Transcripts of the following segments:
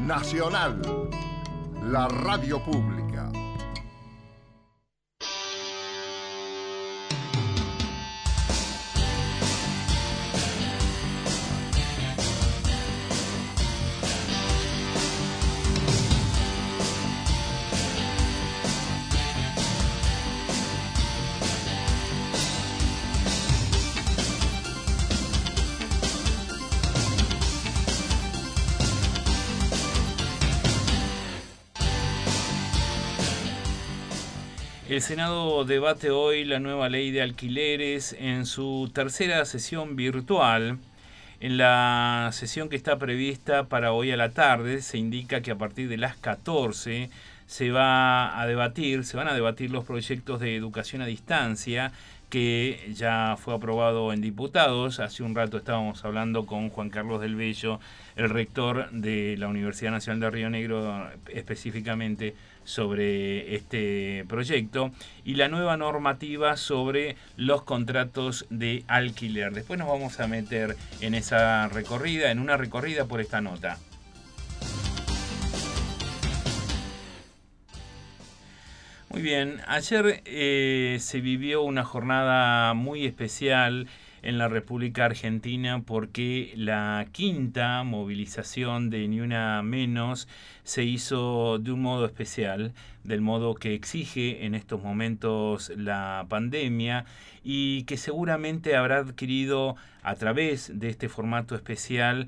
Nacional, la radio pública. El Senado debate hoy la nueva ley de alquileres en su tercera sesión virtual. En la sesión que está prevista para hoy a la tarde se indica que a partir de las 14 se van a debatir los proyectos de educación a distancia que ya fue aprobado en diputados. Hace un rato estábamos hablando con Juan Carlos del Bello, el rector de la Universidad Nacional de Río Negro, específicamente sobre este proyecto y la nueva normativa sobre los contratos de alquiler. Después nos vamos a meter en una recorrida por esta nota. Muy bien, ayer se vivió una jornada muy especial en la República Argentina porque la quinta movilización de Ni Una Menos se hizo de un modo especial, del modo que exige en estos momentos la pandemia y que seguramente habrá adquirido a través de este formato especial,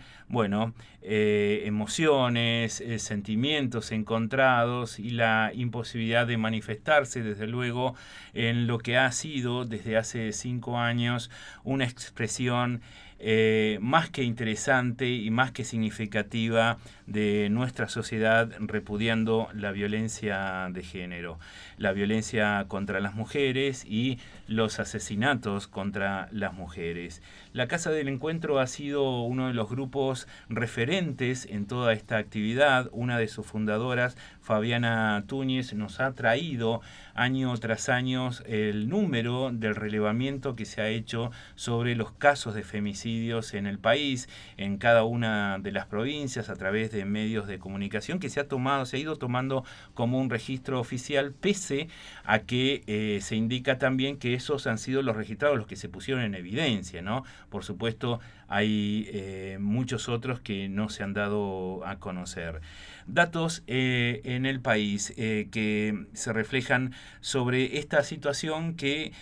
emociones, sentimientos encontrados y la imposibilidad de manifestarse, desde luego, en lo que ha sido desde hace 5 años una expresión más que interesante y más que significativa de nuestra sociedad repudiando la violencia de género, la violencia contra las mujeres y los asesinatos contra las mujeres. La Casa del Encuentro ha sido uno de los grupos referentes en toda esta actividad. Una de sus fundadoras, Fabiana Túñez, nos ha traído año tras año el número del relevamiento que se ha hecho sobre los casos de femicidios en el país, en cada una de las provincias, a través de medios de comunicación, que se ha ido tomando como un registro oficial, pese a que se indica también que esos han sido los registrados, los que se pusieron en evidencia, ¿no? Por supuesto, hay muchos otros que no se han dado a conocer. Datos en el país que se reflejan sobre esta situación que,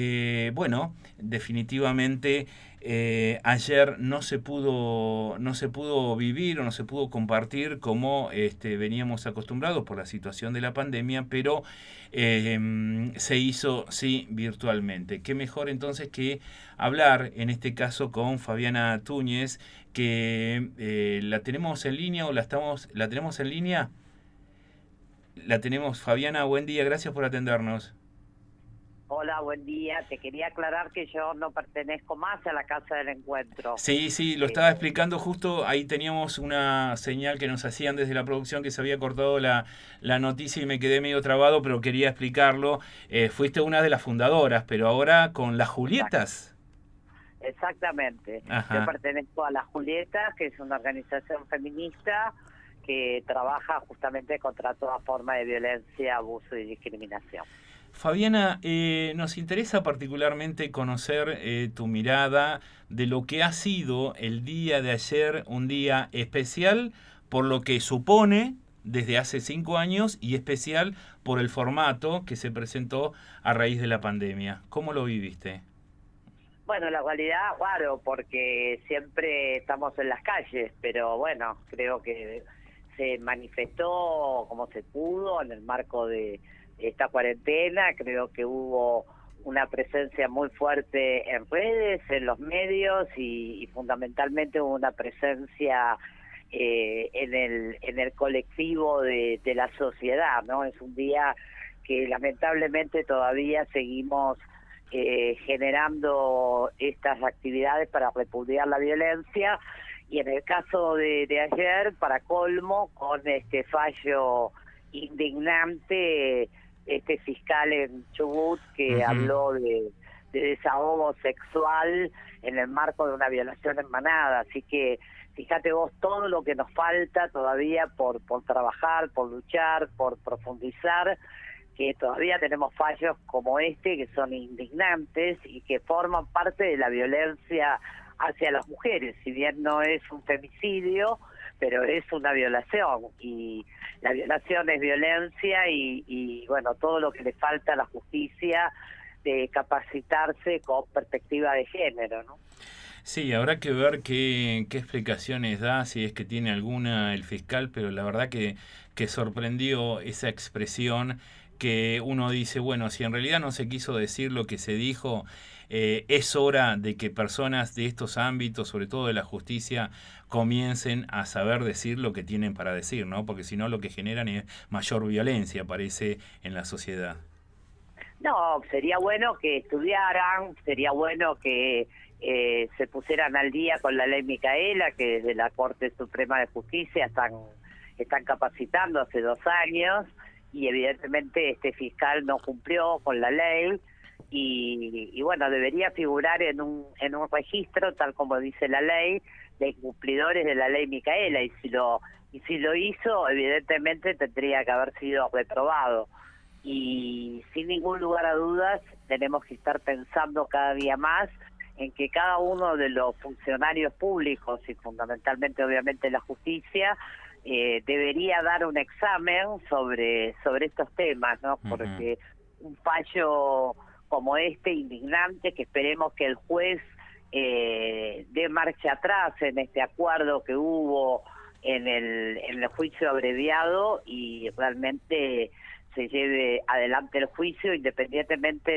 definitivamente ayer no se pudo vivir o no se pudo compartir como veníamos acostumbrados por la situación de la pandemia, pero se hizo sí virtualmente. Qué mejor entonces que hablar en este caso con Fabiana Túñez, que la tenemos en línea o la tenemos en línea. La tenemos. Fabiana, buen día, gracias por atendernos. Hola, buen día. Te quería aclarar que yo no pertenezco más a la Casa del Encuentro. Sí, lo estaba explicando justo. Ahí teníamos una señal que nos hacían desde la producción que se había cortado la noticia y me quedé medio trabado, pero quería explicarlo. Fuiste una de las fundadoras, pero ahora con las Julietas. Exactamente. Ajá. Yo pertenezco a las Julietas, que es una organización feminista que trabaja justamente contra toda forma de violencia, abuso y discriminación. Fabiana, nos interesa particularmente conocer tu mirada de lo que ha sido el día de ayer, un día especial por lo que supone desde hace 5 años y especial por el formato que se presentó a raíz de la pandemia. ¿Cómo lo viviste? Bueno, la realidad, claro, porque siempre estamos en las calles, pero bueno, creo que se manifestó como se pudo en el marco de esta cuarentena. Creo que hubo una presencia muy fuerte en redes, en los medios y fundamentalmente hubo una presencia en el colectivo de la sociedad, ¿no? Es un día que lamentablemente todavía seguimos generando estas actividades para repudiar la violencia, y en el caso de ayer, para colmo, con este fallo indignante, este fiscal en Chubut que habló de desahogo sexual en el marco de una violación en manada. Así que fíjate vos todo lo que nos falta todavía por trabajar, por luchar, por profundizar, que todavía tenemos fallos como este que son indignantes y que forman parte de la violencia hacia las mujeres. Si bien no es un femicidio, pero es una violación, y la violación es violencia, y bueno, todo lo que le falta a la justicia de capacitarse con perspectiva de género, ¿no? Sí, habrá que ver qué explicaciones da, si es que tiene alguna el fiscal, pero la verdad que sorprendió esa expresión que uno dice, bueno, si en realidad no se quiso decir lo que se dijo, es hora de que personas de estos ámbitos, sobre todo de la justicia, comiencen a saber decir lo que tienen para decir, ¿no? Porque si no, lo que generan es mayor violencia, parece, en la sociedad. No, sería bueno que estudiaran, sería bueno que se pusieran al día con la ley Micaela, que desde la Corte Suprema de Justicia están capacitando hace 2 años, y evidentemente este fiscal no cumplió con la ley, y bueno, debería figurar en un registro, tal como dice la ley, de incumplidores de la ley Micaela, y si lo hizo, evidentemente tendría que haber sido reprobado. Y sin ningún lugar a dudas tenemos que estar pensando cada día más en que cada uno de los funcionarios públicos, y fundamentalmente obviamente la justicia, debería dar un examen sobre estos temas, ¿no? Porque un fallo como este, indignante, que esperemos que el juez dé marcha atrás en este acuerdo que hubo en el juicio abreviado, y realmente se lleve adelante el juicio independientemente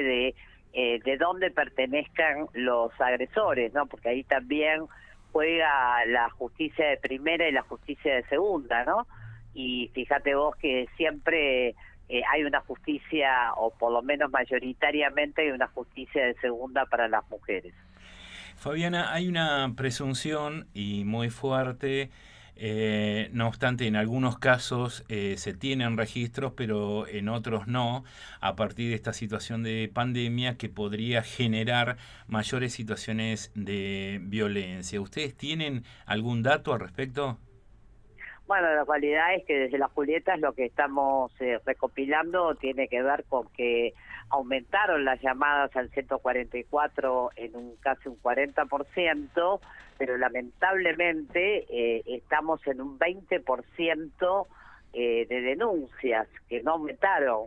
de dónde pertenezcan los agresores, ¿no? Porque ahí también juega la justicia de primera y la justicia de segunda, ¿no? Y fíjate vos que siempre hay una justicia, o por lo menos mayoritariamente hay una justicia de segunda para las mujeres. Fabiana, hay una presunción y muy fuerte. No obstante, en algunos casos se tienen registros, pero en otros no, a partir de esta situación de pandemia que podría generar mayores situaciones de violencia. ¿Ustedes tienen algún dato al respecto? Bueno, la realidad es que desde las Julietas lo que estamos recopilando tiene que ver con que aumentaron las llamadas al 144 en casi un 40%, pero lamentablemente estamos en un 20% de denuncias que no aumentaron.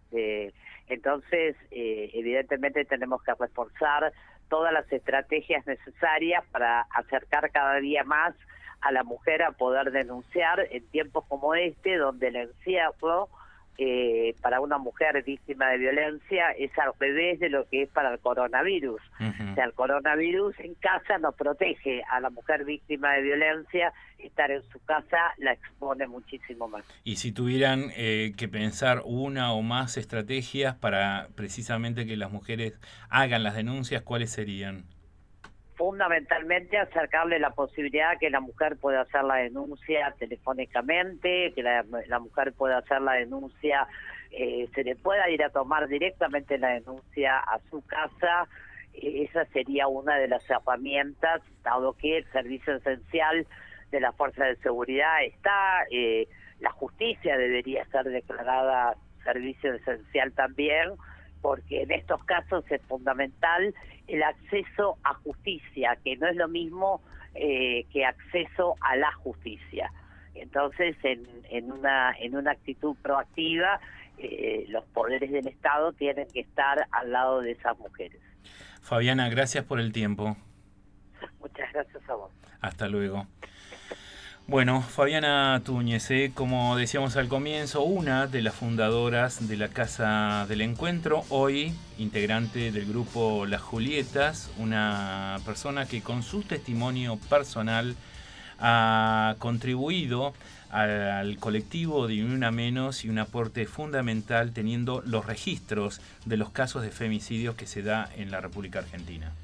Entonces, evidentemente tenemos que reforzar todas las estrategias necesarias para acercar cada día más a la mujer a poder denunciar en tiempos como este, donde el encierro para una mujer víctima de violencia es al revés de lo que es para el coronavirus. O sea, el coronavirus en casa no protege a la mujer víctima de violencia, estar en su casa la expone muchísimo más. Y si tuvieran que pensar una o más estrategias para precisamente que las mujeres hagan las denuncias, ¿cuáles serían? Fundamentalmente acercarle la posibilidad que la mujer pueda hacer la denuncia telefónicamente, que la mujer pueda hacer la denuncia, se le pueda ir a tomar directamente la denuncia a su casa. Esa sería una de las herramientas, dado que el servicio esencial de la fuerza de seguridad está, la justicia debería ser declarada servicio esencial también, porque en estos casos es fundamental el acceso a justicia, que no es lo mismo que acceso a la justicia. Entonces, en una actitud proactiva, los poderes del Estado tienen que estar al lado de esas mujeres. Fabiana, gracias por el tiempo. Muchas gracias a vos. Hasta luego. Bueno, Fabiana Túñez, como decíamos al comienzo, una de las fundadoras de la Casa del Encuentro, hoy integrante del grupo Las Julietas, una persona que con su testimonio personal ha contribuido al colectivo de Ni Una Menos y un aporte fundamental teniendo los registros de los casos de femicidios que se da en la República Argentina.